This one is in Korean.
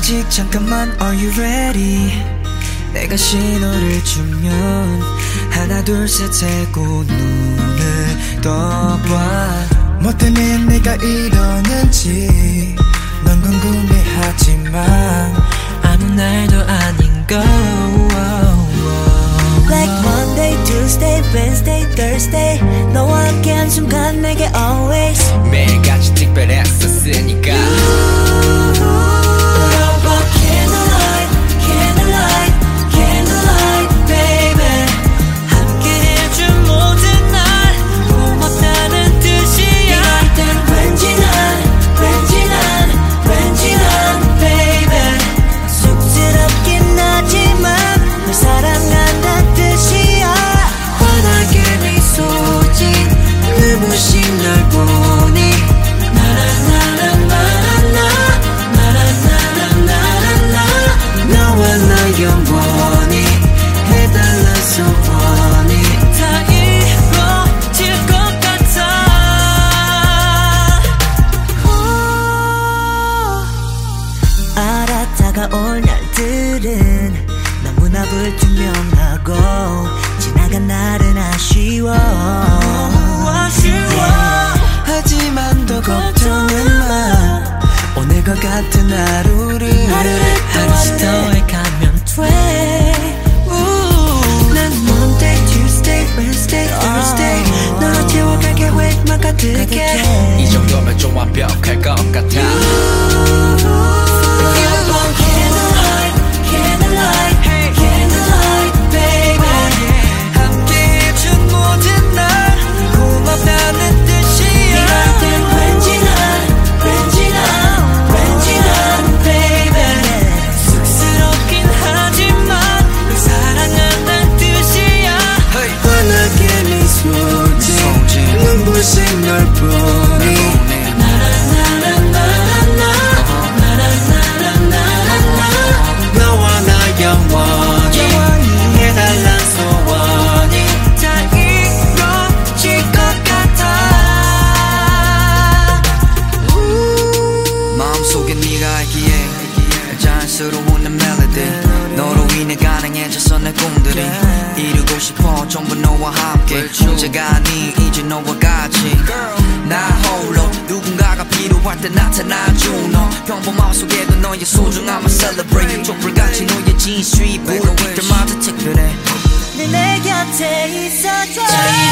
아직 잠깐만 Are you ready 내가 신호를 주면 하나 둘 셋 세고 눈을 떠봐 뭐 때문에 내가 이러는지 넌 궁금해하지만 아무 날도 아닌 거 Like Monday, Tuesday, Wednesday, Thursday 너와 함께한 순간 내게 always 매일같이 특별했었으니까 다가올 날들은 너무나 불투명하고 지나간 날은 아쉬워 하지만 더 걱정은 마 오늘과 같은 하루를 하루씩 더해가면 돼 난 Monday, Tuesday, Wednesday, Thursday 너로 채워갈 계획만 가득해 이 정도면 좀 완벽할 것 같아 눈부신 널 보니 너와 나 영원히 해달란 소원이 다 이루어질 것 같아 마음속에 네가 알기에 자연스러운 내 멜로디 너로 인해 가능해져서 내 꿈들이 이루고 싶어 전부 너와 함께 혼자가 아니 이제 너와 같이 나 홀로 누군가가 필요할 때 나타나준 너 평범함 속에도 너의 소중함을 celebrate 촛불같이 너의 진수이 불빛들마저 특별해 늘 내 곁에 있어줘